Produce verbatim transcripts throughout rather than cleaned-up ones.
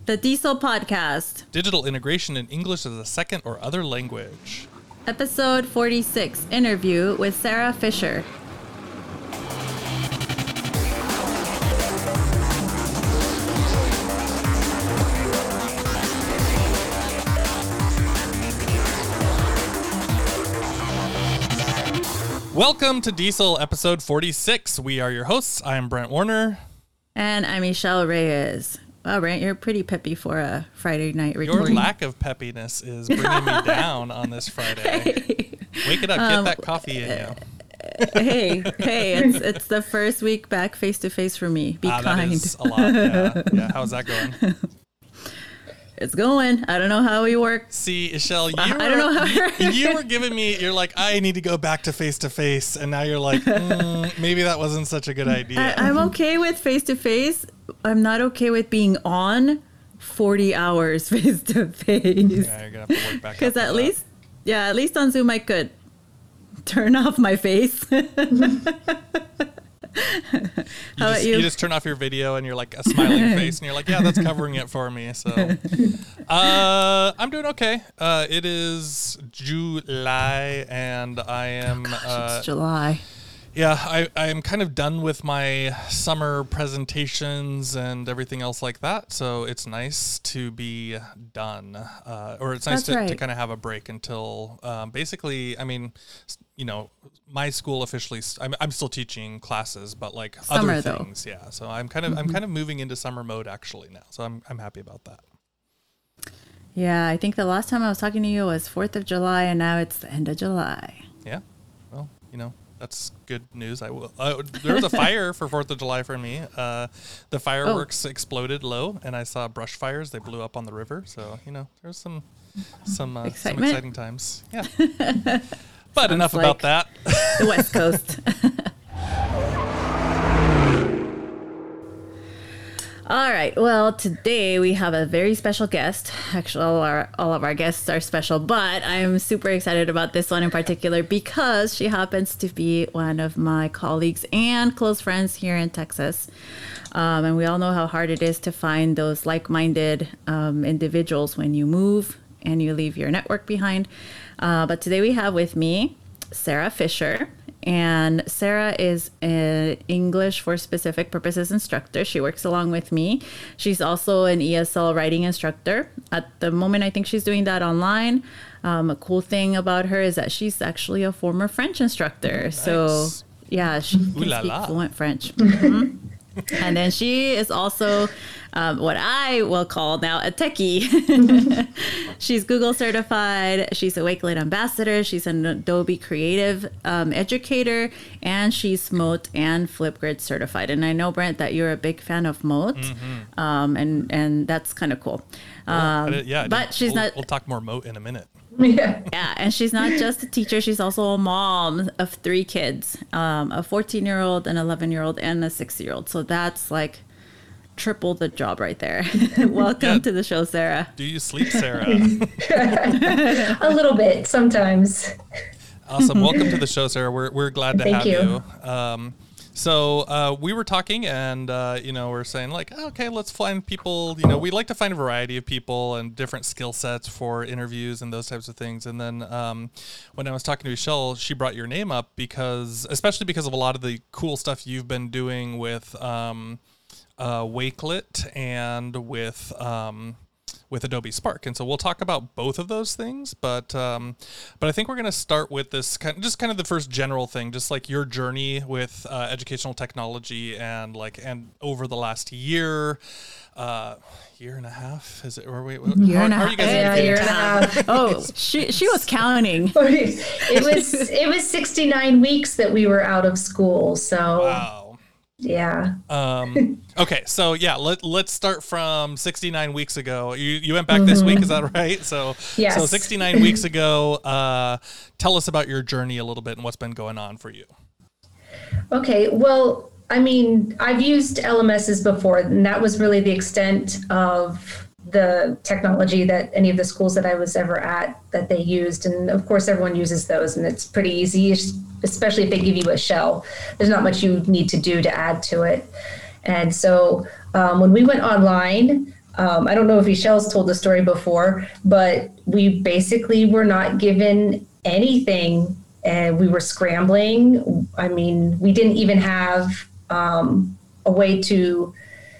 The Diesel Podcast. Digital integration in English as a second or other language. Episode forty-six, interview with Sarah Fisher. Welcome to Diesel episode forty-six. We are your hosts. I am Brent Warner. And I'm Michelle Reyes. Wow, Brent, you're pretty peppy for a Friday night recording. Your lack of peppiness is bringing me down on this Friday. Hey. Wake it up. Get um, that coffee in you. hey, hey, it's it's the first week back face to face for me. Be ah, kind. That is a lot. Yeah. yeah. How's that going? It's going. I don't know how we work. See, Michelle, you were, I don't know how you were giving me, you're like, I need to go back to face to face. And now you're like, mm, maybe that wasn't such a good idea. I, I'm okay with face to face. I'm not okay with being on forty hours face to face. Yeah, you're going to have to work back. Because at least, yeah, at least on Zoom I could turn off my face. you, just, you? you just turn off your video and you're like a smiling face and you're like, yeah, that's covering it for me. So uh, I'm doing okay. Uh, it is July and I am... Oh gosh, uh, it's July. Yeah, I, I'm kind of done with my summer presentations and everything else like that. So it's nice to be done. Uh, or it's nice to, right. to kind of have a break until um, basically, I mean, you know, my school officially, I'm, I'm still teaching classes, but like summer, other things. Though. Yeah. So I'm kind of, mm-hmm. I'm kind of moving into summer mode actually now. So I'm, I'm happy about that. Yeah. I think the last time I was talking to you was fourth of July and now it's the end of July. Yeah. Well, you know. That's good news. I will. Uh, there was a fire for fourth of July for me. Uh, the fireworks oh. exploded low, and I saw brush fires. They blew up on the river. So, you know, there's some some, uh, some exciting times. Yeah. But Sounds enough like about that. The West Coast. All right. Well, today we have a very special guest. Actually, all our all of our guests are special, but I'm super excited about this one in particular because she happens to be one of my colleagues and close friends here in Texas. Um, and we all know how hard it is to find those like-minded um, individuals when you move and you leave your network behind. Uh, but today we have with me Sarah Fisher. And Sarah is an English for specific purposes instructor. She works along with me. She's also an E S L writing instructor. At the moment, I think she's doing that online. Um, a cool thing about her is that she's actually a former French instructor. Nice. So, yeah, she can Ooh la speak la. fluent French. Mm-hmm. And then she is also um, what I will call now a techie. She's Google certified. She's a Wakelet ambassador. She's an Adobe creative um, educator. And she's Mote and Flipgrid certified. And I know, Brent, that you're a big fan of Mote. Mm-hmm. Um, and, and that's kind of cool. Um, well, yeah, but she's we'll, not. We'll talk more Mote in a minute. Yeah. Yeah, and she's not just a teacher. She's also a mom of three kids, um, a fourteen-year-old, an eleven-year-old, and a six-year-old. So that's like triple the job right there. Welcome yeah. to the show, Sarah. Do you sleep, Sarah? A little bit, sometimes. Awesome. Welcome to the show, Sarah. We're we're glad to Thank have you. you. Um, So uh, we were talking and, uh, you know, we're saying like, okay, let's find people, you know, we like to find a variety of people and different skill sets for interviews and those types of things. And then um, when I was talking to Michelle, she brought your name up because, especially because of a lot of the cool stuff you've been doing with um, uh, Wakelet and with... Um, with Adobe Spark. And so we'll talk about both of those things, but um, but I think we're going to start with this kind of, just kind of the first general thing, just like your journey with uh, educational technology and like, and over the last year, uh, year and a half, is it, or wait, year how, and a how half. are you guys? Yeah, year and a half. Oh, she, she was counting. It was, it was sixty-nine weeks that we were out of school. So wow. Yeah. Um, okay. So yeah, let, let's start from sixty-nine weeks ago. You, you went back mm-hmm. this week. Is that right? So, yes. So sixty-nine weeks ago, uh, tell us about your journey a little bit and what's been going on for you. Okay. Well, I mean, I've used L M Ss before, and that was really the extent of the technology that any of the schools that I was ever at that they used. And of course, everyone uses those, and it's pretty easy, especially if they give you a shell. There's not much you need to do to add to it. And so um, when we went online, um, I don't know if Michelle's told the story before, but we basically were not given anything, and we were scrambling. I mean, we didn't even have um, a way to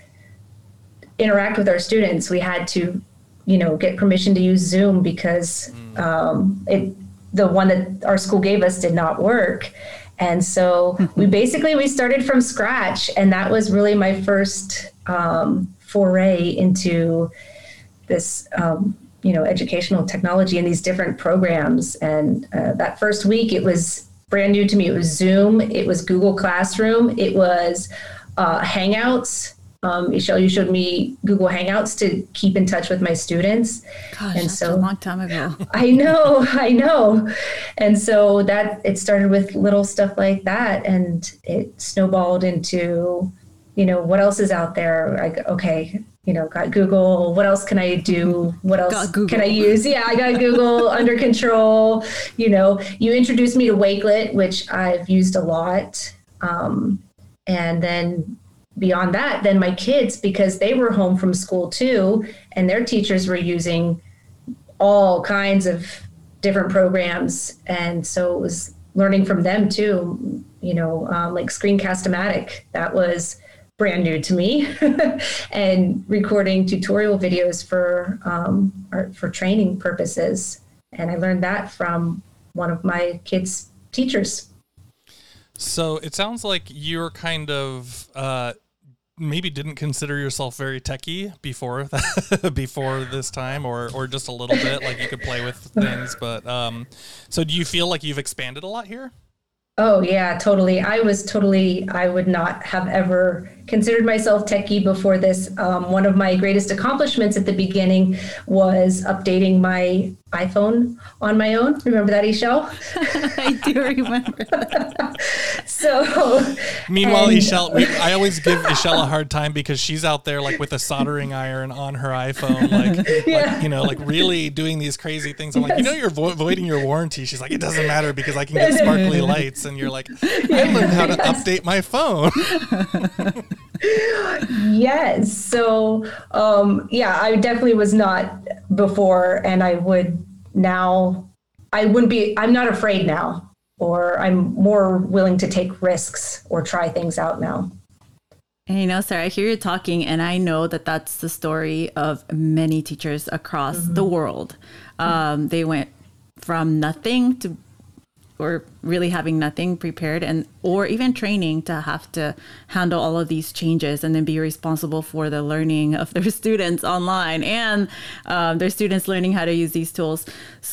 interact with our students. We had to, you know, get permission to use Zoom because um, it, the one that our school gave us did not work. And so we basically, we started from scratch, and that was really my first um, foray into this, um, you know, educational technology and these different programs. And uh, that first week, it was brand new to me. It was Zoom, it was Google Classroom, it was uh, Hangouts. Um, Michelle, you showed me Google Hangouts to keep in touch with my students. Gosh, and that's so a long time ago. I know, I know. And so that it started with little stuff like that, and it snowballed into, you know, what else is out there? Like, okay, you know, got Google. What else can I do? What else can I use? Yeah, I got Google under control. You know, you introduced me to Wakelet, which I've used a lot. Um, and then beyond that, then my kids, because they were home from school too, and their teachers were using all kinds of different programs. And so it was learning from them too, you know, um, like Screencast-O-Matic, that was brand new to me, and recording tutorial videos for, um, for training purposes. And I learned that from one of my kids' teachers. So it sounds like you're kind of uh, maybe didn't consider yourself very techie before that, before this time, or or just a little bit, like you could play with things. But um, so do you feel like you've expanded a lot here? Oh, yeah, totally. I was totally, I would not have ever considered myself techie before this. Um, one of my greatest accomplishments at the beginning was updating my iPhone on my own. Remember that, Ishel? I do remember that. So, meanwhile, and, Ishel, we, I always give Ishel a hard time because she's out there like with a soldering iron on her iPhone, like, yeah. like you know, like really doing these crazy things. I'm like, you know, you're vo- voiding your warranty. She's like, it doesn't matter because I can get sparkly lights. And you're like, I learned how to yes. update my phone. Yes. So, um, yeah, I definitely was not before, and I would now, I wouldn't be, I'm not afraid now, or I'm more willing to take risks or try things out now. And you know, Sarah, I hear you talking, and I know that that's the story of many teachers across mm-hmm. the world. Um, they went from nothing to, or really having nothing prepared, and or even training to have to handle all of these changes and then be responsible for the learning of their students online and um, their students learning how to use these tools.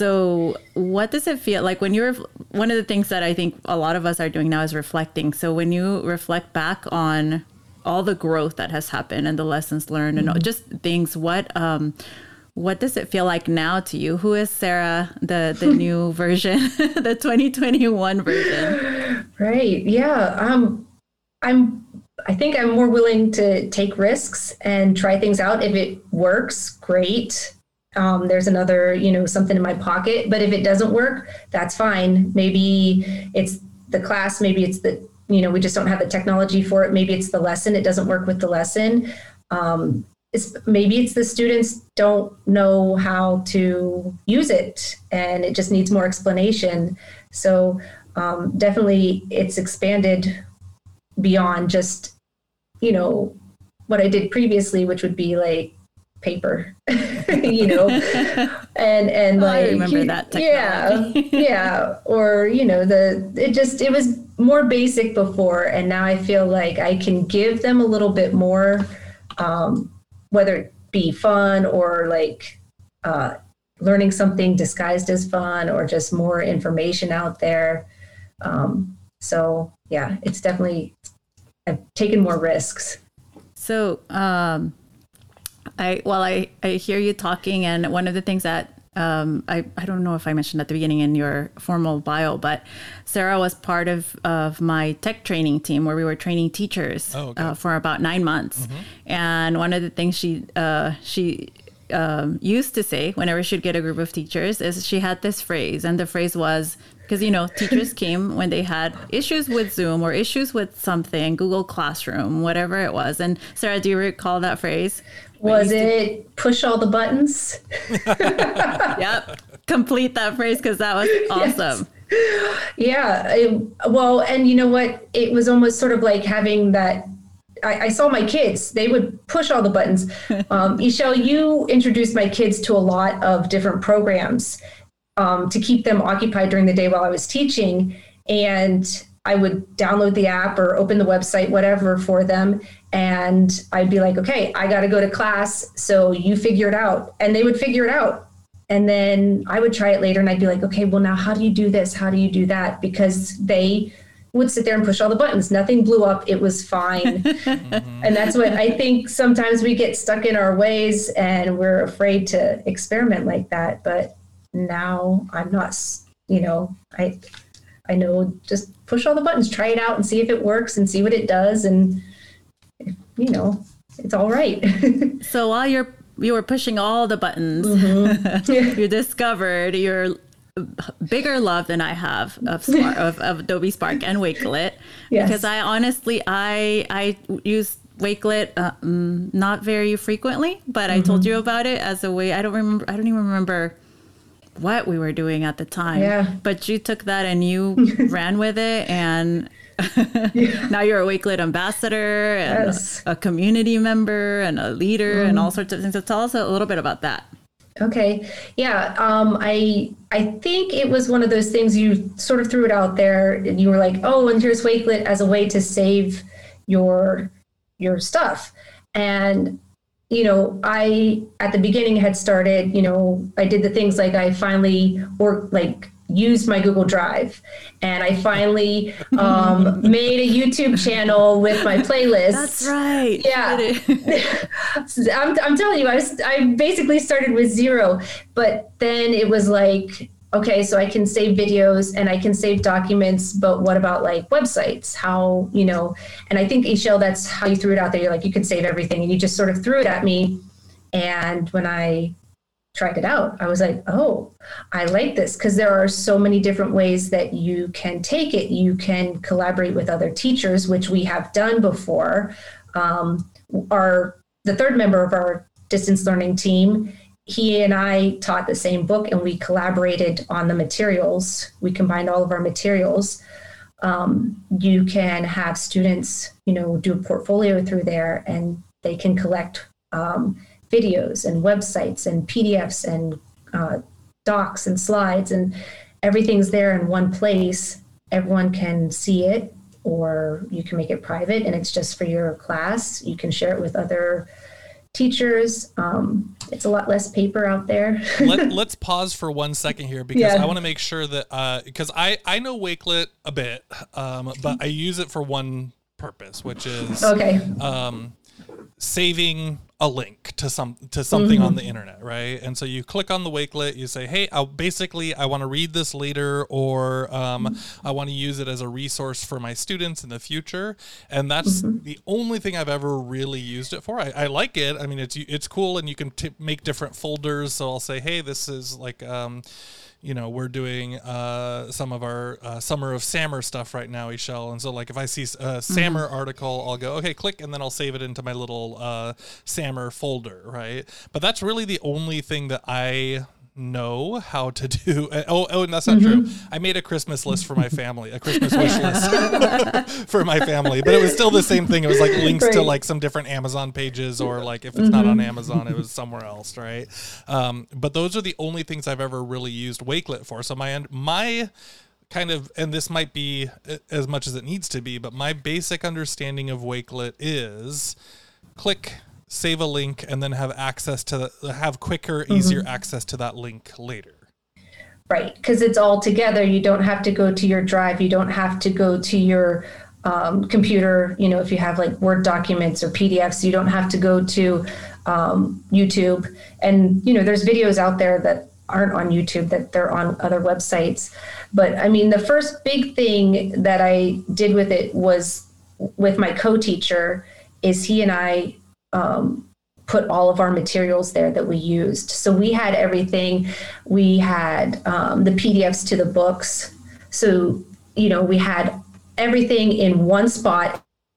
So what does it feel like when you're, one of the things that I think a lot of us are doing now is reflecting. So when you reflect back on all the growth that has happened and the lessons learned mm-hmm. and just things, what, um, what does it feel like now to you? Who is Sarah, the, the new version, the twenty twenty-one version? Right. Yeah. Um, I'm, I think I'm more willing to take risks and try things out. If it works, great. Um, there's another, you know, something in my pocket, but if it doesn't work, that's fine. Maybe it's the class, maybe it's the, you know, we just don't have the technology for it. Maybe it's the lesson. It doesn't work with the lesson. Um, It's, maybe it's the students don't know how to use it and it just needs more explanation. So um, definitely it's expanded beyond just, you know, what I did previously, which would be like paper, you know, and, and oh, like, I remember that technology. yeah, yeah. Or, you know, the, it just, it was more basic before. And now I feel like I can give them a little bit more, um, whether it be fun or like uh, learning something disguised as fun or just more information out there. Um, so yeah, it's definitely, I've taken more risks. So um, I, well, I, I hear you talking, and one of the things that Um, I, I don't know if I mentioned at the beginning in your formal bio, but Sarah was part of, of my tech training team where we were training teachers oh, okay. uh, for about nine months. Mm-hmm. And one of the things she uh, she um, used to say whenever she'd get a group of teachers is she had this phrase. And the phrase was, because, you know, teachers came when they had issues with Zoom or issues with something, Google Classroom, whatever it was. And Sarah, do you recall that phrase? Was it push all the buttons? Yep. Complete that phrase because that was awesome. Yes. Yeah. It, well, and you know what? It was almost sort of like having that. I, I saw my kids. They would push all the buttons. Um, Ishelle, you introduced my kids to a lot of different programs um, to keep them occupied during the day while I was teaching. And I would download the app or open the website, whatever, for them. And I'd be like, okay, I got to go to class. So you figure it out. And they would figure it out. And then I would try it later and I'd be like, okay, well, now how do you do this? How do you do that? Because they would sit there and push all the buttons. Nothing blew up. It was fine. Mm-hmm. And that's what I think sometimes we get stuck in our ways and we're afraid to experiment like that. But now I'm not, you know, I, I know just push all the buttons, try it out and see if it works and see what it does. And, you know, it's all right. So while you're, you were pushing all the buttons, mm-hmm. you discovered your bigger love than I have of, Spark, of, of Adobe Spark and Wakelet. Yes. Because I honestly, I, I use Wakelet uh, not very frequently, but mm-hmm. I told you about it as a way, I don't remember, I don't even remember what we were doing at the time, yeah. but you took that and you ran with it, and yeah. now you're a Wakelet ambassador and yes. a, a community member and a leader mm. and all sorts of things. So tell us a little bit about that. Okay. Yeah. Um, I, I think it was one of those things you sort of threw it out there and you were like, oh, and here's Wakelet as a way to save your, your stuff. And you know, I, at the beginning had started, you know, I did the things like I finally worked, like used my Google Drive and I finally um, made a YouTube channel with my playlist. That's right. Yeah. I'm, I'm telling you, I, was, I basically started with zero, but then it was like, okay, so I can save videos and I can save documents, but what about like websites? How, you know, and I think Ishelle, that's how you threw it out there. You're like, you can save everything. And you just sort of threw it at me. And when I tried it out, I was like, oh, I like this because there are so many different ways that you can take it. You can collaborate with other teachers, which we have done before. Um, our, the third member of our distance learning team, he and I taught the same book and we collaborated on the materials. We combined all of our materials. Um, you can have students, you know, do a portfolio through there and they can collect um, videos and websites and P D Fs and uh, docs and slides, and everything's there in one place. Everyone can see it, or you can make it private and it's just for your class. You can share it with other teachers. Um, it's a lot less paper out there. Let, let's pause for one second here because yeah. I want to make sure that, uh, because I, I know Wakelet a bit, um, but I use it for one purpose, which is okay. um, saving a link to some to something mm-hmm. on the internet, right? And so you click on the Wakelet, you say, hey, I'll basically I want to read this later, or um, mm-hmm. I want to use it as a resource for my students in the future. And that's mm-hmm. the only thing I've ever really used it for. I, I like it. I mean, it's it's cool, and you can t- make different folders. So I'll say, hey, this is like um, you know, we're doing uh, some of our uh, Summer of Sammer stuff right now, Ishelle. And so, like, if I see a Sammer mm-hmm. article, I'll go, okay, click, and then I'll save it into my little uh, Sammer folder, right? But that's really the only thing that I know how to do. Oh, oh, and that's not mm-hmm. true. I made a Christmas list for my family, a Christmas wish list for my family, but it was still the same thing. It was like links right. to like some different Amazon pages, or like if it's mm-hmm. not on Amazon, it was somewhere else, right? Um, but those are the only things I've ever really used Wakelet for. So my my kind of, and this might be as much as it needs to be, but my basic understanding of Wakelet is click, save a link, and then have access to the, have quicker, easier mm-hmm. access to that link later. Right, because it's all together. You don't have to go to your drive. You don't have to go to your um, computer. You know, if you have like Word documents or P D Fs, you don't have to go to um, YouTube. And, you know, there's videos out there that aren't on YouTube, that they're on other websites. But I mean, the first big thing that I did with it was with my co-teacher is he and I Um, put all of our materials there that we used. So we had everything. We had um, the P D Fs to the books. So, you know, we had everything in one spot.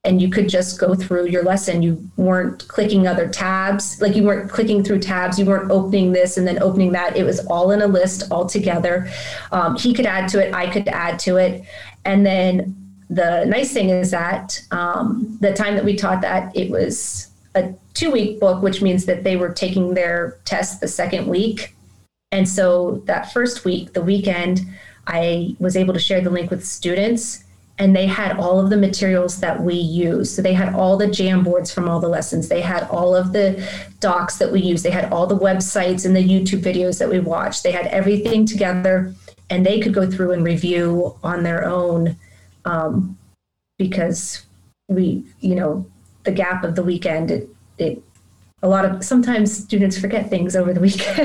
and you could just go through your lesson. You weren't clicking other tabs, like you weren't clicking through tabs. You weren't opening this and then opening that. It was all in a list all together. Um, he could add to it. I could add to it. And then the nice thing is that um, the time that we taught that, it was a two-week book, which means that they were taking their test the second week. And so that first week, the weekend, I was able to share the link with students, and they had all of the materials that we use. So they had all the Jamboards from all the lessons. They had all of the docs that we use. They had all the websites and the YouTube videos that we watched. They had everything together, and they could go through and review on their own um, because we, you know, the gap of the weekend, it, it, a lot of, sometimes students forget things over the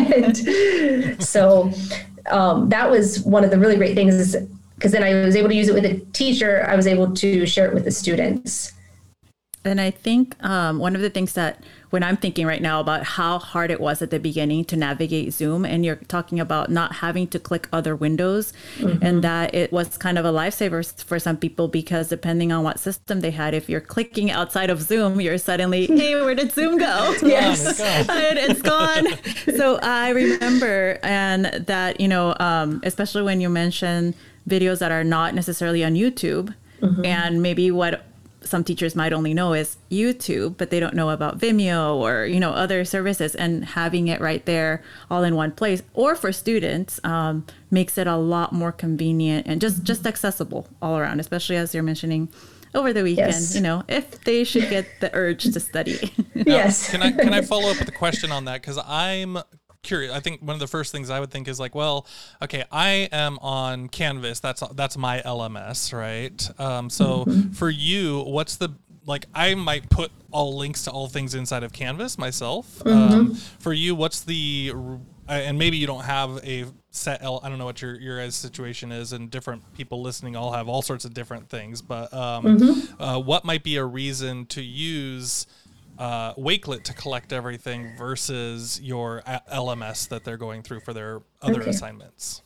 weekend. So um, that was one of the really great things is, because then I was able to use it with a teacher. I was able to share it with the students. And I think um, one of the things that when I'm thinking right now about how hard it was at the beginning to navigate Zoom, and you're talking about not having to click other windows, mm-hmm. and that it was kind of a lifesaver for some people, because depending on what system they had, if you're clicking outside of Zoom, you're suddenly, hey, where did Zoom go? Yes, it's gone. And it's gone. So I remember, and that, you know, um, especially when you mention videos that are not necessarily on YouTube, mm-hmm. and maybe what some teachers might only know is YouTube, but they don't know about Vimeo or, you know, other services, and having it right there all in one place, or for students, um, makes it a lot more convenient and just, mm-hmm. just accessible all around, especially as you're mentioning over the weekend, yes. you know, if they should get the urge to study. Yes. Now, can I, can I follow up with a question on that? Because I'm curious. I think one of the first things I would think is like, well, okay, I am on Canvas. That's that's my L M S, right? Um, so mm-hmm. for you, what's the, like, I might put all links to all things inside of Canvas myself. Mm-hmm. Um, for you, what's the, and maybe you don't have a set L, I don't know what your your guys' situation is, and different people listening all have all sorts of different things, but um, mm-hmm. uh, what might be a reason to use Uh, Wakelet to collect everything versus your L M S that they're going through for their other okay. assignments?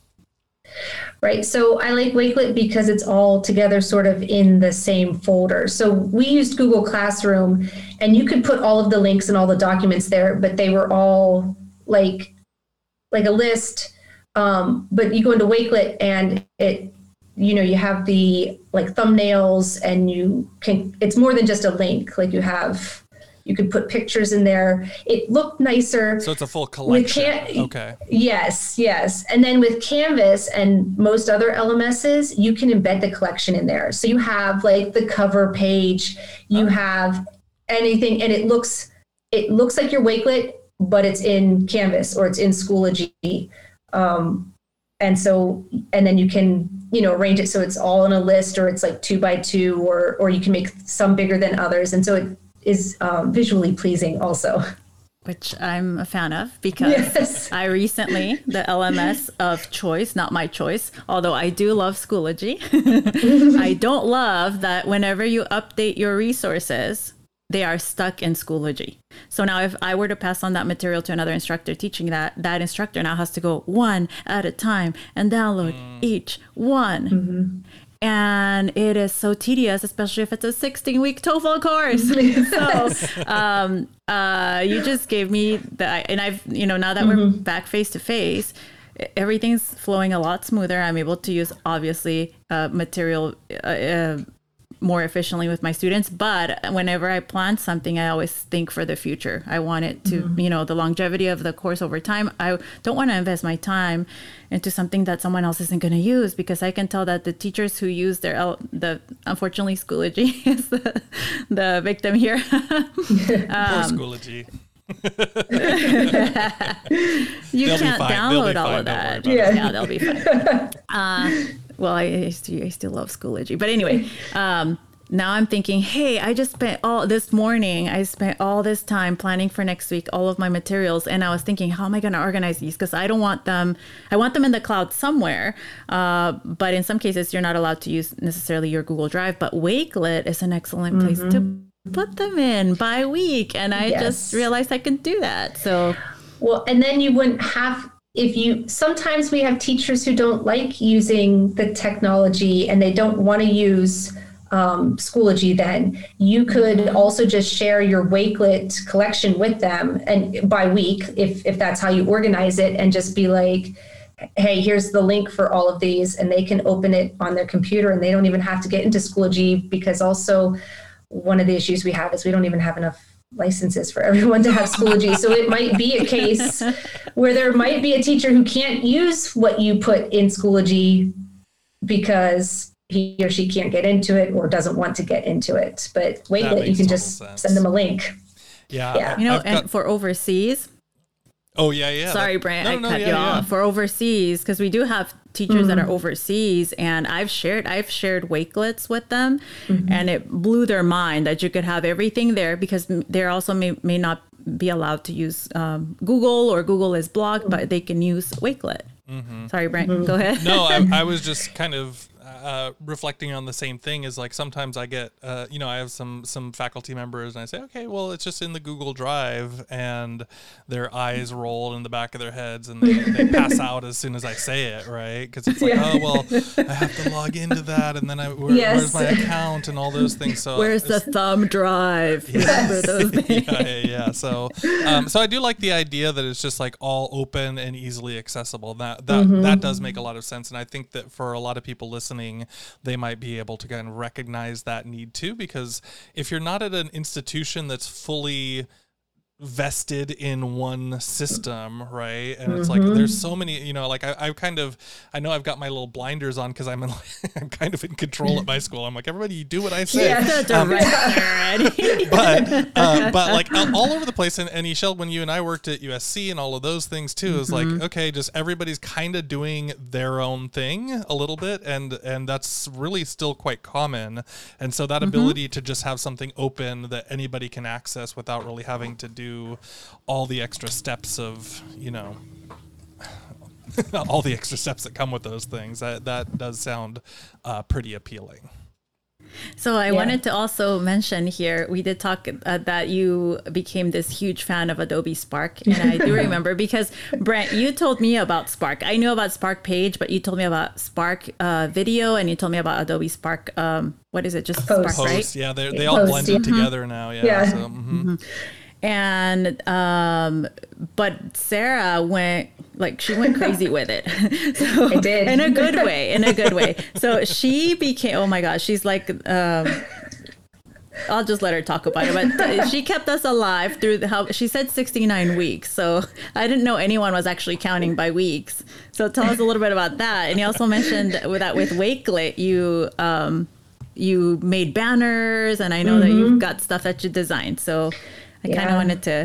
Right. So I like Wakelet because it's all together sort of in the same folder. So we used Google Classroom, and you could put all of the links and all the documents there, but they were all like, like a list. Um, but you go into Wakelet and it, you know, you have the like thumbnails, and you can, it's more than just a link. Like you have, you could put pictures in there. It looked nicer. So it's a full collection. Can- okay. Yes, yes. And then with Canvas and most other L M Ss, you can embed the collection in there. So you have like the cover page, you okay. have anything, and it looks it looks like your Wakelet, but it's in Canvas or it's in Schoology. Um, and so, and then you can, you know, arrange it so it's all in a list, or it's like two by two, or or you can make some bigger than others. And so it is um, visually pleasing also. Which I'm a fan of, because yes. I recently, the L M S of choice, not my choice, although I do love Schoology, I don't love that whenever you update your resources, they are stuck in Schoology. So now if I were to pass on that material to another instructor teaching that, that instructor now has to go one at a time and download mm. each one. Mm-hmm. And it is so tedious, especially if it's a sixteen week TOEFL course. So um, uh, you just gave me the, and I've, you know, now that mm-hmm. we're back face to face, everything's flowing a lot smoother. I'm able to use, obviously, uh, material uh, uh, more efficiently with my students. But whenever I plan something, I always think for the future. I want it to, mm-hmm. you know, the longevity of the course over time. I don't want to invest my time into something that someone else isn't going to use, because I can tell that the teachers who use their, the unfortunately, Schoology is the, the victim here. um, Poor Schoology. You they'll can't download all fine. of that. Yeah. yeah, they'll be fine. Uh, well, I, I, still, I still love Schoology. But anyway, um, now I'm thinking, hey, I just spent all this morning, I spent all this time planning for next week, all of my materials. And I was thinking, how am I going to organize these? Because I don't want them, I want them in the cloud somewhere. Uh, but in some cases, you're not allowed to use necessarily your Google Drive. But Wakelet is an excellent place mm-hmm. to put them in by week. And I yes. just realized I can do that. So, well, and then you wouldn't have, if you, sometimes we have teachers who don't like using the technology, and they don't want to use um, Schoology, then you could also just share your Wakelet collection with them, and by week, if if that's how you organize it, and just be like, hey, here's the link for all of these, and they can open it on their computer, and they don't even have to get into Schoology, because also one of the issues we have is we don't even have enough licenses for everyone to have Schoology. So it might be a case where there might be a teacher who can't use what you put in Schoology because he or she can't get into it or doesn't want to get into it. But Wakelet, you can just sense. send them a link. Yeah. yeah. You know, I've and got- for overseas, Oh yeah, yeah. sorry, that- Brant, no, I no, cut yeah, you yeah. off. For overseas, because we do have teachers mm-hmm. that are overseas, and I've shared I've shared Wakelets with them, mm-hmm. and it blew their mind that you could have everything there, because they also may, may not be allowed to use um, Google, or Google is blocked, mm-hmm. but they can use Wakelet. Mm-hmm. Sorry, Brent, mm-hmm. go ahead. No, I, I was just kind of uh, reflecting on the same thing. Is like sometimes I get, uh, you know, I have some some faculty members, and I say, okay, well, it's just in the Google Drive, and their eyes roll in the back of their heads, and they, they pass out as soon as I say it, right? Because it's like, yeah. oh, well, I have to log into that, and then I where, yes. where's my account and all those things. So where's the thumb drive? Yes. Remember those things? yeah, yeah, yeah. So, um, so I do like the idea that it's just like all open and easily accessible. That that mm-hmm. that does make a lot of sense, and I think that for a lot of people listening, they might be able to kind of recognize that need too, because if you're not at an institution that's fully vested in one system, right? And it's mm-hmm. like there's so many, you know, like I, I kind of I know I've got my little blinders on because I'm in, I'm kind of in control at my school. I'm like, everybody, you do what I say. Yeah, the um, director. but uh, but like all over the place. And, and Michelle, when you and I worked at U S C and all of those things too, is mm-hmm. like, okay, just everybody's kind of doing their own thing a little bit, and and that's really still quite common. And so that mm-hmm. ability to just have something open that anybody can access without really having to do all the extra steps of, you know, all the extra steps that come with those things. That that does sound uh, pretty appealing. So I yeah. wanted to also mention here, we did talk uh, that you became this huge fan of Adobe Spark. And I do remember because, Brent, you told me about Spark. I knew about Spark Page, but you told me about Spark uh, Video, and you told me about Adobe Spark. Um, what is it? Just Post. Spark, right? Post, yeah, they they all Post, blended yeah. together now. Yeah. Yeah. So, mm-hmm. Mm-hmm. And, um, but Sarah went, like, she went crazy with it. So, I did. In a good way, in a good way. So she became, oh my gosh, she's like, um, I'll just let her talk about it. But she kept us alive through the, how she said sixty-nine weeks. So I didn't know anyone was actually counting by weeks. So tell us a little bit about that. And you also mentioned that with Wakelet, you, um, you made banners, and I know mm-hmm. that you've got stuff that you designed. So I yeah. kind of wanted to.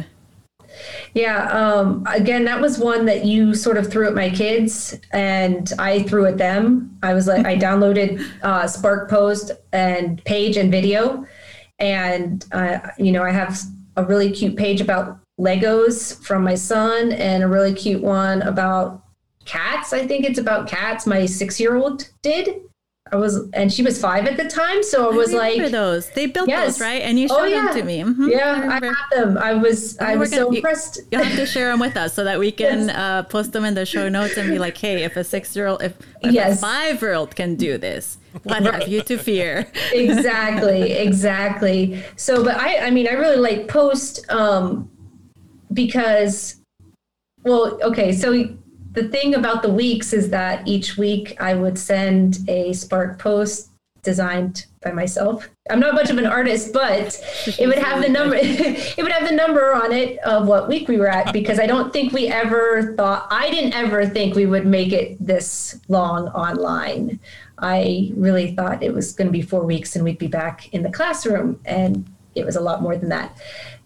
Yeah. Um, again, that was one that you sort of threw at my kids, and I threw at them. I was like, I downloaded uh, Spark Post and Page and Video. And, uh, you know, I have a really cute page about Legos from my son, and a really cute one about cats. I think it's about cats. My six-year-old did. I was, and she was five at the time, so I was I remember like, those. They built yes. those, right? And you showed oh, yeah. them to me. Mm-hmm. Yeah, I, I have them. I was, I was gonna, so impressed. You, you have to share them with us so that we can yes. uh, post them in the show notes and be like, hey, if a six-year-old, if, if yes. a five-year-old can do this, what have you to fear? Exactly, exactly. So, but I, I mean, I really like Post um, because, well, okay, so the thing about the weeks is that each week I would send a Spark post designed by myself. I'm not much of an artist, but it would have the number it would have the number on it of what week we were at, because I don't think we ever thought I didn't ever think we would make it this long online. I really thought it was going to be four weeks and we'd be back in the classroom, and it was a lot more than that.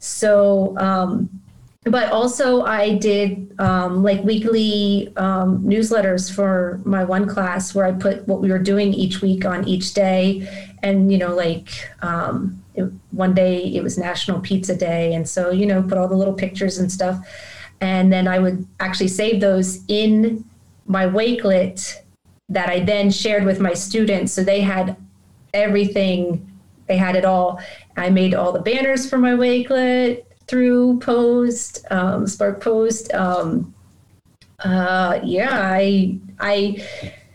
So um But also I did um, like weekly um, newsletters for my one class, where I put what we were doing each week on each day. And, you know, like um, it, one day it was National Pizza Day. And so, you know, put all the little pictures and stuff. And then I would actually save those in my Wakelet that I then shared with my students. So they had everything, they had it all. I made all the banners for my Wakelet through Post, um, Spark Post. Um, uh, yeah, I, I,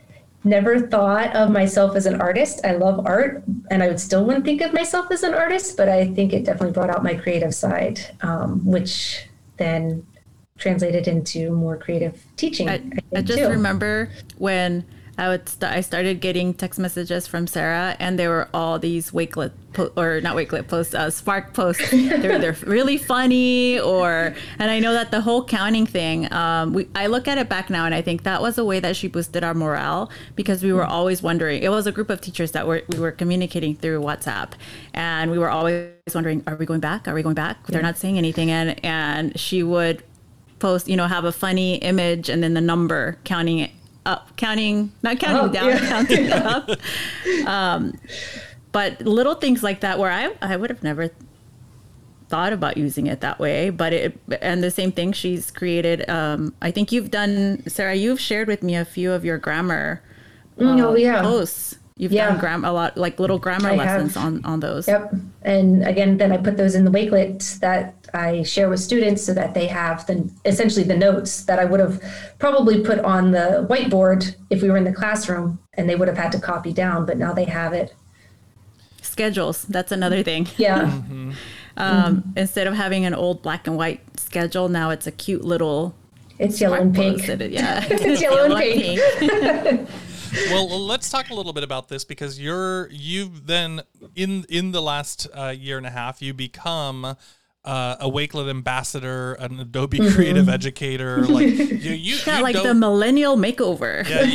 never thought of myself as an artist. I love art, and I would still wouldn't think of myself as an artist, but I think it definitely brought out my creative side, um, which then translated into more creative teaching. I, I, I just too. remember when I would st- I started getting text messages from Sarah, and they were all these Wakelet po- or not Wakelet posts, uh, Spark posts. They're they're really funny, or and I know that the whole counting thing. Um, we I look at it back now, and I think that was a way that she boosted our morale, because we were always wondering. It was a group of teachers that were we were communicating through WhatsApp, and we were always wondering, are we going back? Are we going back? They're not saying anything, and and she would post, you know, have a funny image and then the number counting it up, counting, not counting oh, down, yeah. counting up. Um, but little things like that where I, I would have never thought about using it that way. But it, and the same thing she's created. Um, I think you've done, Sarah, you've shared with me a few of your grammar uh, oh, yeah. posts. You've yeah. done gram a lot, like little grammar I lessons have. on, on those. Yep. And again, then I put those in the Wakelet that I share with students so that they have the essentially the notes that I would have probably put on the whiteboard if we were in the classroom, and they would have had to copy down, but now they have it. Schedules. That's another thing. Yeah. Mm-hmm. Um, mm-hmm. Instead of having an old black and white schedule, now it's a cute little. It's yellow and pink. It, yeah. It's yellow, yellow and pink. pink. Well, let's talk a little bit about this, because you're you've then in in the last uh, year and a half you become uh, a Wakelet ambassador, an Adobe mm-hmm. creative educator, like you you, yeah, you like the millennial makeover. Yeah,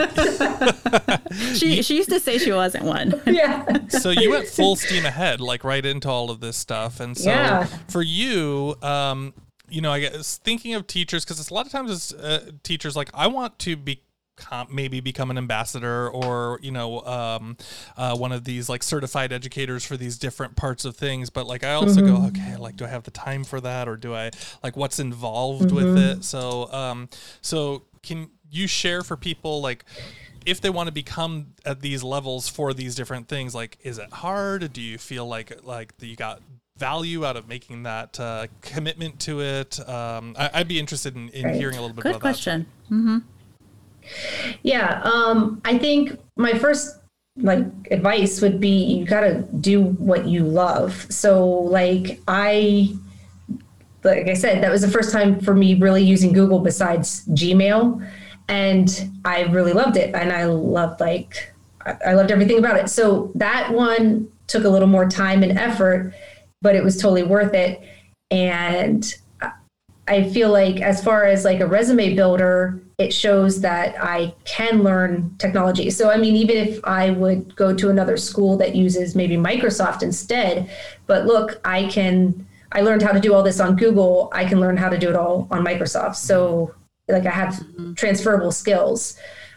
you, you, she you, she used to say she wasn't one. Yeah. So you went full steam ahead, like right into all of this stuff, and so yeah. for you. Um, you know, I guess thinking of teachers, because it's a lot of times as uh, teachers, like I want to be. maybe become an ambassador, or you know um uh one of these like certified educators for these different parts of things, but like I also mm-hmm. go, okay, like do I have the time for that, or do I like what's involved mm-hmm. with it? So um so can you share for people, like if they want to become at these levels for these different things, like is it hard? Do you feel like like you got value out of making that uh commitment to it? um I, I'd be interested in, in right. hearing a little bit Good about question. that. Mm-hmm. Yeah, um, I think my first like advice would be you got to do what you love. So like I, like I said, that was the first time for me really using Google besides Gmail, and I really loved it, and I loved like I, I loved everything about it. So that one took a little more time and effort, but it was totally worth it. And I feel like as far as like a resume builder, it shows that I can learn technology. So, I mean, even if I would go to another school that uses maybe Microsoft instead, but look, I can, I learned how to do all this on Google. I can learn how to do it all on Microsoft. So like I have transferable skills.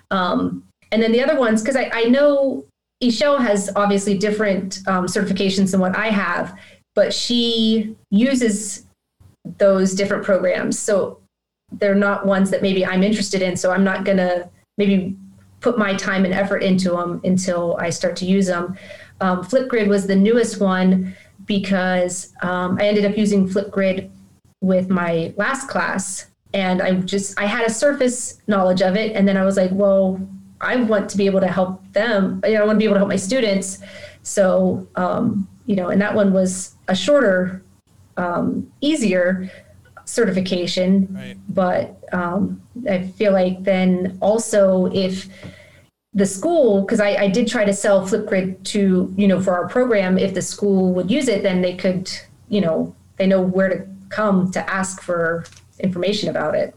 Um, and then the other ones, because I, I know Ishelle has obviously different um, certifications than what I have, but she uses those different programs. So they're not ones that maybe I'm interested in. So I'm not going to maybe put my time and effort into them until I start to use them. Um, Flipgrid was the newest one because um, I ended up using Flipgrid with my last class. And I just, I had a surface knowledge of it. And then I was like, well, I want to be able to help them. You know, I want to be able to help my students. So, um, you know, and that one was a shorter Um, easier certification, right. But um, I feel like then also if the school, because I, I did try to sell Flipgrid to, you know, for our program, if the school would use it, then they could, you know, they know where to come to ask for information about it.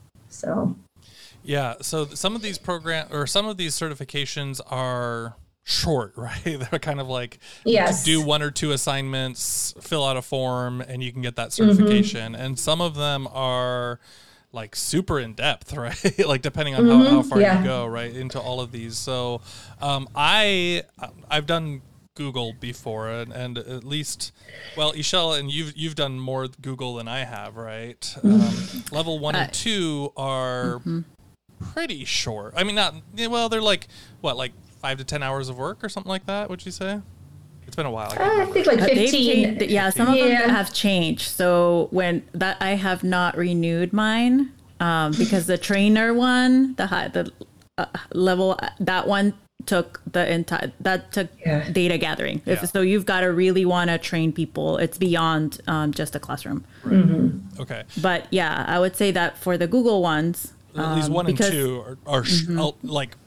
So. Yeah. So some of these program or some of these certifications are short, right? They're kind of like yes. do one or two assignments, fill out a form, and you can get that certification. Mm-hmm. And some of them are like super in depth, right? Like depending on mm-hmm. how, how far yeah. you go, right, into all of these. So um, I I've done Google before, and, and at least, well, Ishelle, and you've you've done more Google than I have, right? Mm-hmm. Um, level one uh, and two are mm-hmm. pretty short. I mean, not well. They're like what, like five to ten hours of work or something like that. Would you say? It's been a while. I, I think like fifteen. Uh, yeah, some of yeah. them have changed. So when that I have not renewed mine um, because the trainer one, the high, the uh, level, that one took the entire, that took Yeah. data gathering. If, Yeah. so you've got to really want to train people. It's beyond um, just a classroom. Okay. But yeah, I would say that for the Google ones, At least um, one and because- two are, are sh- oh, like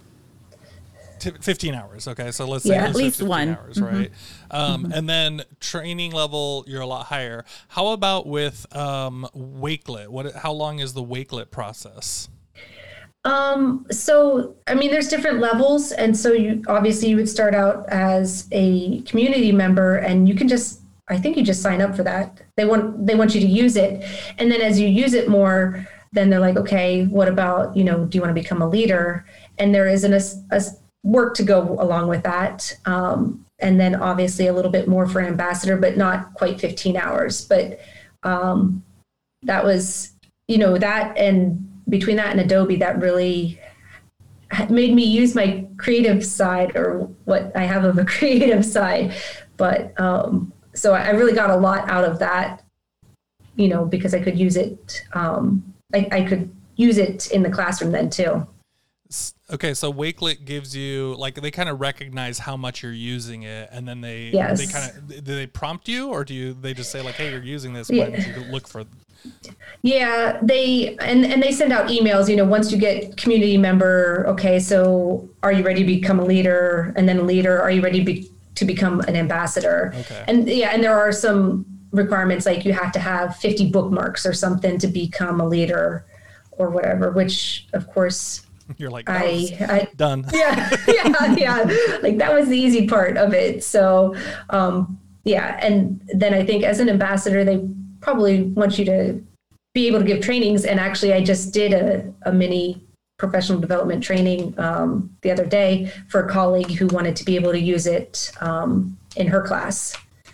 t- fifteen hours. Okay. So let's say Yeah, let's at say least fifteen one. hours, right? Um, And then training level, you're a lot higher. How about with um, Wakelet? What? How long is the Wakelet process? Um, so, I mean, there's different levels. And so you, obviously you would start out as a community member and you can just, I think you just sign up for that. They want, they want you to use it. And then as you use it more, then they're like, okay, what about, you know, do you want to become a leader? And there is an, a, a work to go along with that. Um, and then obviously a little bit more for an ambassador, but not quite fifteen hours. But um, that was, you know, that and between that and Adobe, that really made me use my creative side, or what I have of a creative side. But um, so I really got a lot out of that, you know, because I could use it. Um, I, I could use it in the classroom then too. Okay, so Wakelet gives you, like, they kind of recognize how much you're using it, and then they Yes. they kind of, do they prompt you, or do you they just say like, hey, you're using this, Yeah. why don't you look for? Yeah, they and and they send out emails, you know, once you get community member, okay, so are you ready to become a leader? And then a leader, are you ready to, be, to become an ambassador? Okay. And yeah, and there are some requirements, like you have to have fifty bookmarks or something to become a leader or whatever, which of course You're like, that I, was I done. yeah, yeah, yeah. Like that was the easy part of it. So, um, yeah. And then I think as an ambassador, they probably want you to be able to give trainings. And actually, I just did a, a mini professional development training um, the other day for a colleague who wanted to be able to use it um, in her class.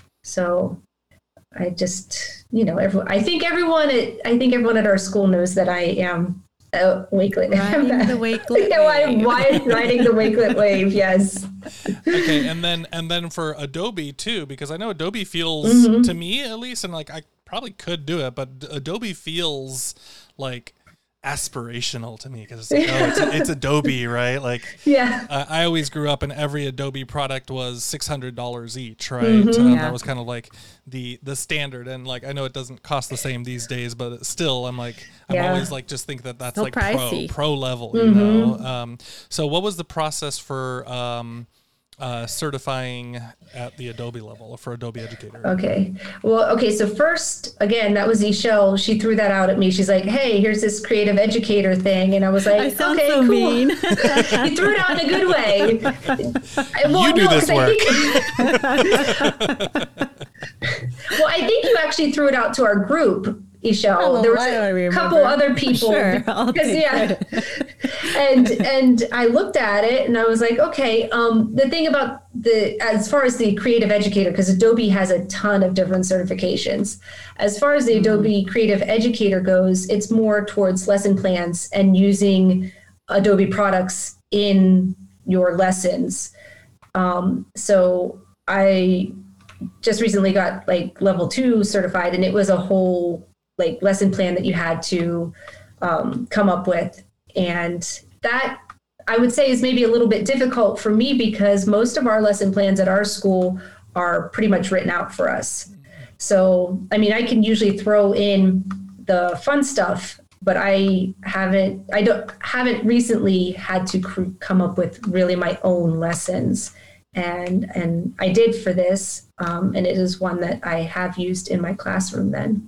So I just, you know, everyone, I think everyone at, I think everyone at our school knows that I am a Wakelet. Riding the Wakelet Yeah, why, wave. why riding the Wakelet wave? Yes. Okay, and then and then for Adobe too, because I know Adobe feels, Mm-hmm. to me at least, and like I probably could do it, but Adobe feels like aspirational to me, because it's like, oh, it's, it's Adobe, right? Like, Yeah. uh, I always grew up and every Adobe product was six hundred dollars each, right? Mm-hmm. Um, Yeah. That was kind of like the the standard, and like I know it doesn't cost the same these days, but still, I'm like I'm Yeah. always like just think that that's Still like pricey. pro pro level, you Mm-hmm. know. Um, so what was the process for um, uh, certifying at the Adobe level for Adobe Educator? Okay. Well, okay. So first, again, that was Eshell. She threw that out at me. She's like, "Hey, here's this creative educator thing," and I was like, I sound "Okay, so cool." mean. You threw it out in a good way. I- well, You do no, this 'cause I work. think- well, I think you actually threw it out to our group, Eshell. Oh, There was I a remember. couple other people. Sure, I'll Because, take yeah. and and I looked at it and I was like, okay. Um, the thing about the as far as the creative educator, because Adobe has a ton of different certifications. As far as the Adobe Creative Educator goes, it's more towards lesson plans and using Adobe products in your lessons. Um, so I just recently got like level two certified, and it was a whole like lesson plan that you had to um, come up with. And that I would say is maybe a little bit difficult for me, because most of our lesson plans at our school are pretty much written out for us. So, I mean, I can usually throw in the fun stuff, but I haven't, I don't, haven't recently had to cr- come up with really my own lessons. And, and I did for this. Um, and it is one that I have used in my classroom then.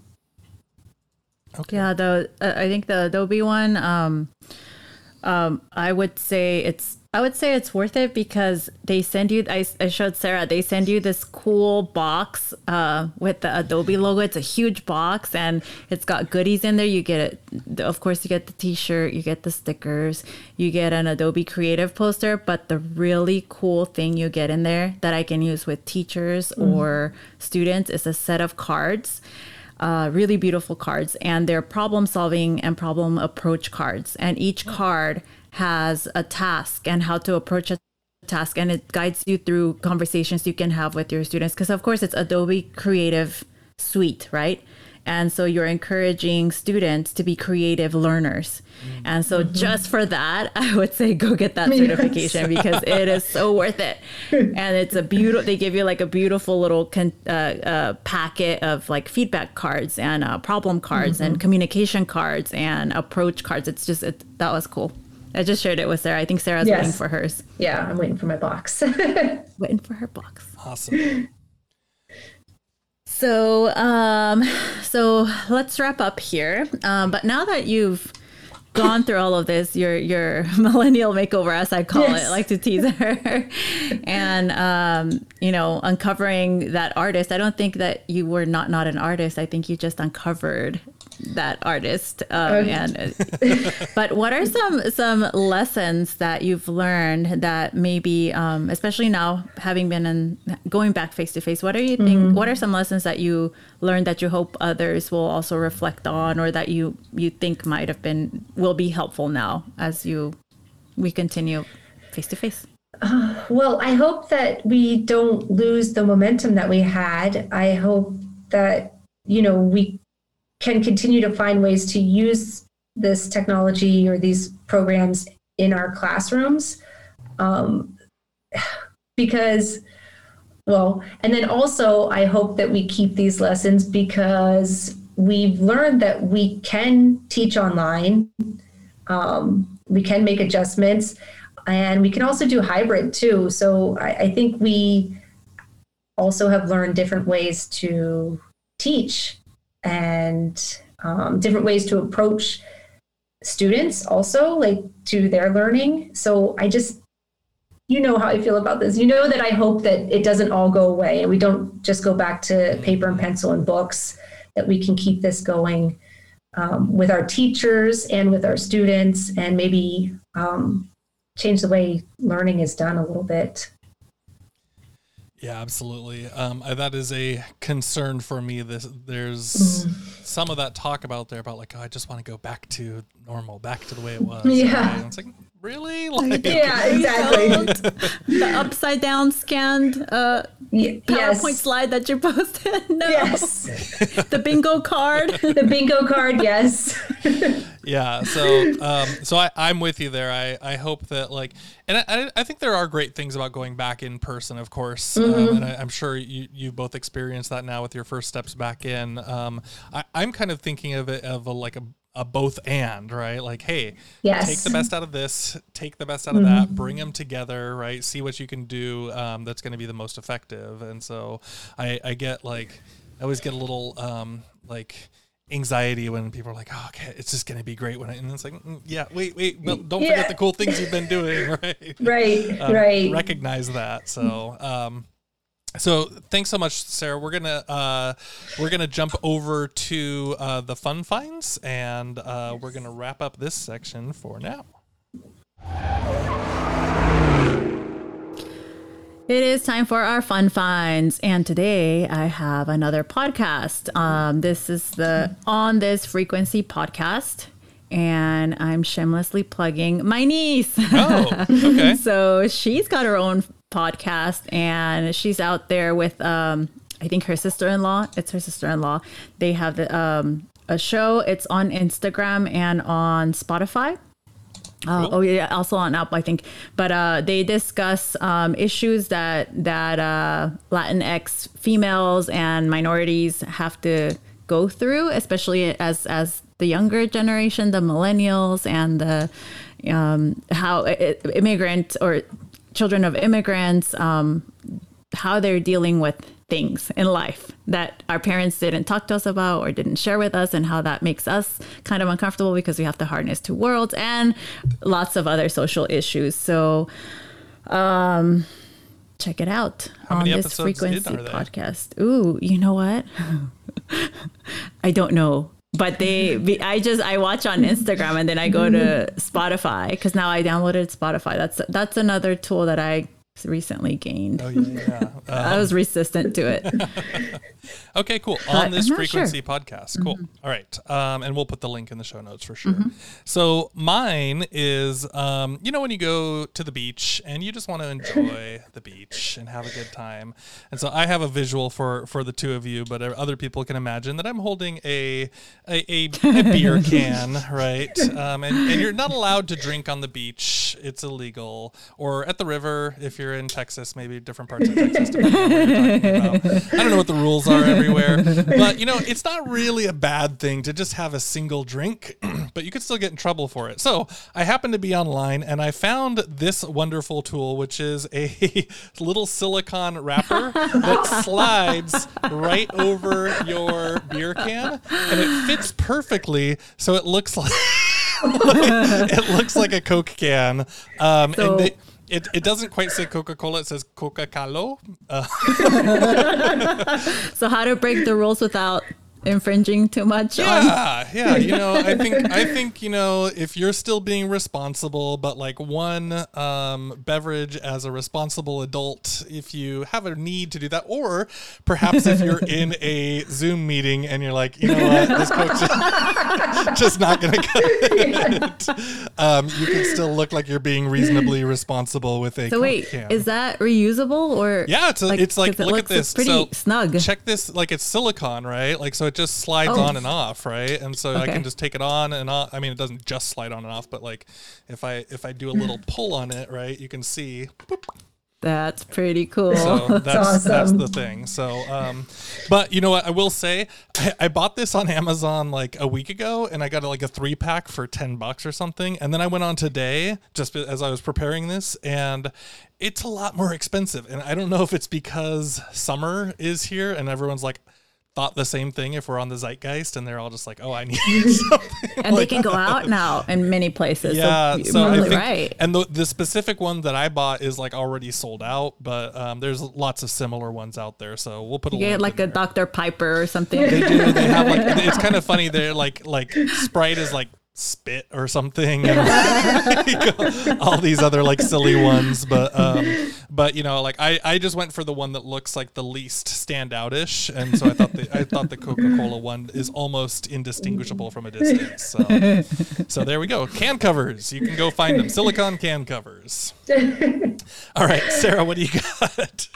Okay. Yeah, the uh, I think the Adobe one, um, um, I would say it's I would say it's worth it, because they send you. I, I showed Sarah. They send you this cool box uh, with the Adobe logo. It's a huge box, and it's got goodies in there. You get it. Of course, you get the T-shirt. You get the stickers. You get an Adobe Creative poster. But the really cool thing you get in there that I can use with teachers or students is a set of cards. Uh, really beautiful cards, and they're problem solving and problem approach cards. And each card has a task and how to approach a task, and it guides you through conversations you can have with your students. Because of course it's Adobe Creative Suite, right? And so you're encouraging students to be creative learners. Mm-hmm. And so mm-hmm. just for that, I would say go get that certification yes. because it is so worth it. And it's a beautiful, they give you like a beautiful little con, uh, uh, packet of like feedback cards and uh, problem cards mm-hmm. and communication cards and approach cards. It's just, it, that was cool. I just shared it with Sarah. I think Sarah's yes. waiting for hers. Yeah, I'm waiting for my box. Waiting for her box. Awesome. So, um, so let's wrap up here. Um, but now that you've gone through all of this, your your millennial makeover, as I call yes. it, I like to tease her, and um, you know, uncovering that artist. I don't think that you were not not an artist. I think you just uncovered that artist. Um, okay. And but what are some some lessons that you've learned that maybe, um, especially now having been in going back face to face, what are you think? Mm-hmm. What are some lessons that you learned that you hope others will also reflect on, or that you you think might have been will be helpful now as you we continue face to face? Uh, well, I hope that we don't lose the momentum that we had. I hope that, you know, we can continue to find ways to use this technology or these programs in our classrooms. Um, because, well, and then also I hope that we keep these lessons because we've learned that we can teach online. Um, we can make adjustments, and we can also do hybrid too. So I, I think we also have learned different ways to teach and um, different ways to approach students also, like to their learning. So I just, you know how I feel about this. You know that I hope that it doesn't all go away and we don't just go back to paper and pencil and books, that we can keep this going um, with our teachers and with our students, and maybe um, change the way learning is done a little bit. Yeah, absolutely. Um, I, that is a concern for me. This, there's mm-hmm. some of that talk about there about like, oh, I just want to go back to normal, back to the way it was. Yeah. Right? And it's like, really? Like, yeah, exactly. The upside down scanned uh, y- PowerPoint yes. slide that you posted. No. Yes. The bingo card. The bingo card. Yes. Yeah. So, um, so I, I'm with you there. I, I hope that like, and I, I think there are great things about going back in person, of course. Mm-hmm. Um, and I, I'm sure you, you both experienced that now with your first steps back in. Um, I, I'm kind of thinking of it of a, like a, a both and, right? Like, hey, yes. take the best out of this, take the best out of mm-hmm. that, bring them together, right? See what you can do um, that's going to be the most effective. And so I, I get like, I always get a little um, like anxiety when people are like, oh, okay, it's just going to be great. When I, and it's like, mm, yeah, wait, wait, but don't yeah. forget the cool things you've been doing, right? Right, um, right. Recognize that. So, um, So thanks so much, Sarah. We're gonna uh, we're gonna jump over to uh, the fun finds, and uh, yes. we're gonna wrap up this section for now. It is time for our fun finds, and today I have another podcast. Um, this is the On This Frequency podcast, and I'm shamelessly plugging my niece. Oh, okay. So she's got her own podcast, and she's out there with um I think her sister-in-law. It's her sister-in-law. They have the, um a show. It's on Instagram and on Spotify. Uh, cool. Oh yeah, also on Apple, I think. But uh, they discuss um, issues that that uh, Latinx females and minorities have to go through, especially as as the younger generation, the millennials, and the um, how it, immigrant or children of immigrants, um, how they're dealing with things in life that our parents didn't talk to us about or didn't share with us, and how that makes us kind of uncomfortable because we have to harness two worlds and lots of other social issues. So um, check it out how on This Frequency podcast. Ooh, you know what? I don't know. But they, I just, I watch on Instagram and then I go to Spotify because now I downloaded Spotify. That's that's another tool that I recently gained. Oh, yeah, yeah. Um, I was resistant to it. Okay, cool. But On this I'm not frequency sure. podcast. Cool. Mm-hmm. All right. Um, and we'll put the link in the show notes for sure. Mm-hmm. So mine is, um, you know, when you go to the beach and you just want to enjoy the beach and have a good time. And so I have a visual for, for the two of you, but other people can imagine that I'm holding a, a, a, a beer can, right? Um, and, and you're not allowed to drink on the beach. It's illegal. Or at the river, if you're in Texas, maybe different parts of Texas, depending on what you're talking about. I don't know what the rules are everywhere, but you know, it's not really a bad thing to just have a single drink, but you could still get in trouble for it. So I happened to be online and I found this wonderful tool, which is a little silicone wrapper that slides right over your beer can, and it fits perfectly. So it looks like it looks like a Coke can. Um, So- and they, It it doesn't quite say Coca-Cola. It says Coca-Cola. Uh, So how to break the rules without infringing too much on yeah, yeah. You know, I think I think you know if you're still being responsible, but like one um, beverage as a responsible adult, if you have a need to do that, or perhaps if you're in a Zoom meeting and you're like, you know what, this Coke's just, just not going to cut it. Um, you can still look like you're being reasonably responsible with a So Coke wait, can. is that reusable or? Yeah, it's a, it's like 'cause it look at looks this. pretty So snug. check this. Like it's silicone, right? Like so it just slides Oh. on and off, right? And so I Okay. can just take it on and off. I mean, it doesn't just slide on and off, but like if I if I do a little pull on it, right, you can see. Boop. That's pretty cool. So that's that's awesome. the thing. So, um, but you know what? I will say, I, I bought this on Amazon like a week ago, and I got like a three pack for ten bucks or something. And then I went on today just as I was preparing this, and it's a lot more expensive. And I don't know if it's because summer is here and everyone's like thought the same thing. If we're on the zeitgeist, and they're all just like, "Oh, I need something." and they like can go that. out now in many places. Yeah, so, so you're I probably think, right. and the the specific one that I bought is like already sold out, but um, there's lots of similar ones out there. So we'll put a You link get like in a there. Doctor Piper or something. They do. They have like it's kind of funny. They're like like Sprite is like spit or something, and all these other like silly ones. But um, but you know, like I, I just went for the one that looks like the least standoutish, and so I thought the I thought the Coca-Cola one is almost indistinguishable from a distance. So so there we go. Can covers. You can go find them. Silicone can covers. All right, Sarah, what do you got?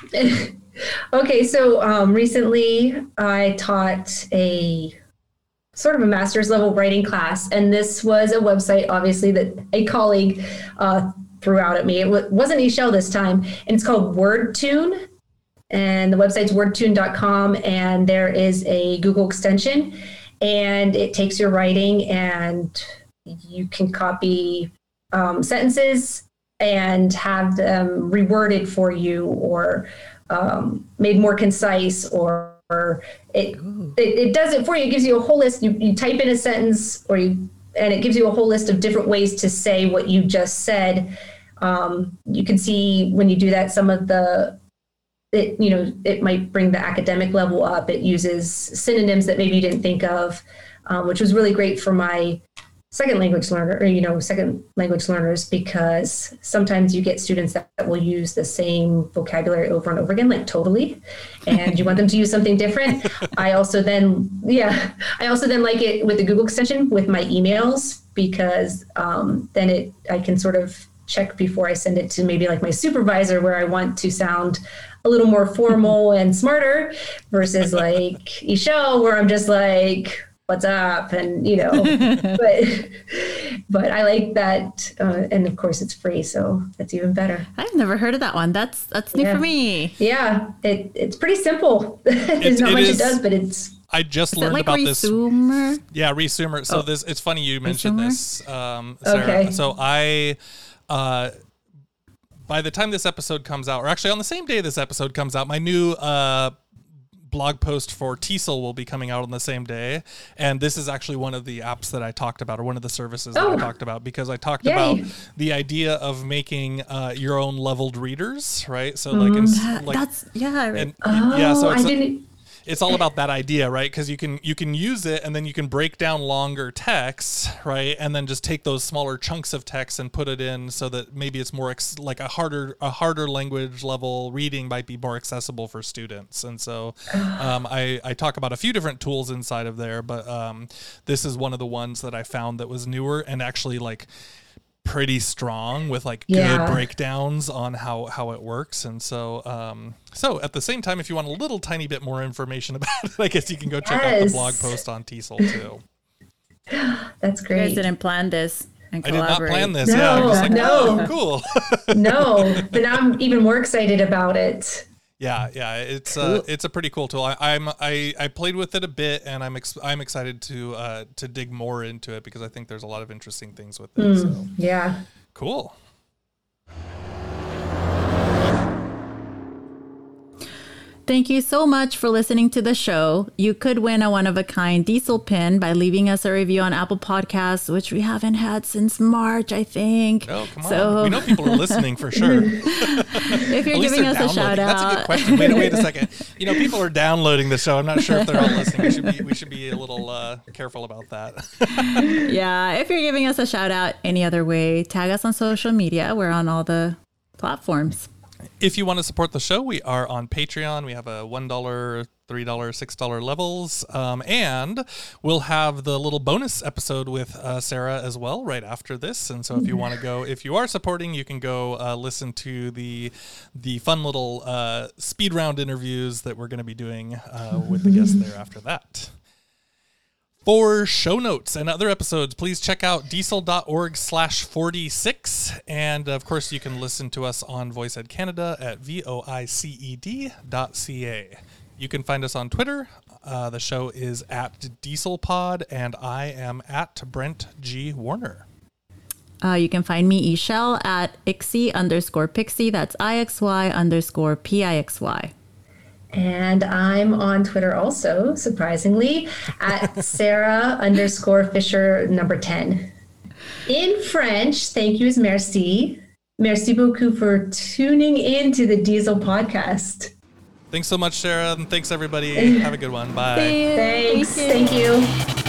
Okay, so um, recently I taught a sort of a master's level writing class, and this was a website, obviously, that a colleague uh, threw out at me. It w- wasn't eShell this time, and it's called WordTune, and the website's wordtune dot com, and there is a Google extension, and it takes your writing, and you can copy um, sentences and have them reworded for you, or um, made more concise, or or it, it it does it for you. It gives you a whole list. You, you type in a sentence, or you and it gives you a whole list of different ways to say what you just said. Um, you can see when you do that, some of the it you know it might bring the academic level up. It uses synonyms that maybe you didn't think of, um, which was really great for my second language learner, or you know, second language learners, because sometimes you get students that, that will use the same vocabulary over and over again, like totally, and you want them to use something different. I also then, yeah, I also then like it with the Google extension with my emails, because um, then it I can sort of check before I send it to maybe like my supervisor, where I want to sound a little more formal and smarter, versus like eShell, where I'm just like, what's up, and you know, but but I like that, uh, and of course it's free, so that's even better. I've never heard of that one. That's that's new Yeah. for me. Yeah, it it's pretty simple. There's It's- not it much is- it does, but it's I just Is it learned like about this. Resumer? Yeah, Resumer. So Oh. this it's funny you mentioned Resumer? this, um, Sarah. Okay. So I, uh, by the time this episode comes out, or actually on the same day this episode comes out, my new uh, blog post for TESOL will be coming out on the same day, and this is actually one of the apps that I talked about, or one of the services that I Oh. talked about, because I talked Yay. about the idea of making uh, your own leveled readers, right? So like, in, That- like that's yeah. I read- and oh, yeah, so I it's a- didn't. it's all about that idea, right? Because you can you can use it and then you can break down longer texts, right? And then just take those smaller chunks of text and put it in so that maybe it's more ex- like a harder a harder language level reading might be more accessible for students. And so um, I, I talk about a few different tools inside of there, but um, this is one of the ones that I found that was newer and actually like pretty strong with like yeah. good breakdowns on how, how it works. And so, um, so at the same time, if you want a little tiny bit more information about it, I guess you can go check yes. out the blog post on TESOL too. That's great. You guys didn't plan this and I did not plan this. No, yeah. I'm just like, no. oh, cool. No, but I'm even more excited about it. Yeah, yeah, it's uh, it's a pretty cool tool. I, I'm I, I played with it a bit, and I'm ex- I'm excited to uh, to dig more into it because I think there's a lot of interesting things with it. Mm, so. Yeah, cool. Thank you so much for listening to the show. You could win a one-of-a-kind TESOL pin by leaving us a review on Apple Podcasts, which we haven't had since March, I think. Oh, come so... on. We know people are listening for sure. If you're giving us a shout out. That's a good question. Wait, wait a second. You know, people are downloading the show. I'm not sure if they're all listening. We should be, we should be a little uh, careful about that. Yeah, if you're giving us a shout out any other way, tag us on social media. We're on all the platforms. If you want to support the show, we are on Patreon. We have a one dollar, three dollars, six dollars levels. Um, and we'll have the little bonus episode with uh, Sarah as well right after this. And so if you want to go, if you are supporting, you can go uh, listen to the the fun little uh, speed round interviews that we're going to be doing uh, with the guests there after that. For show notes and other episodes, please check out diesel.org slash 46. And of course, you can listen to us on VoiceEd Canada at voiced dot ca. You can find us on Twitter. Uh, the show is at DieselPod, and I am at Brent G. Warner. Uh, you can find me, Ishel, at Ixy underscore Pixie. That's I X Y underscore P I X Y. And I'm on Twitter also, surprisingly, at Sarah underscore Fisher number ten. In French, thank you is merci. Merci beaucoup for tuning in to the TESOL podcast. Thanks so much, Sarah, and thanks everybody. Have a good one. Bye. Thanks. Thank you.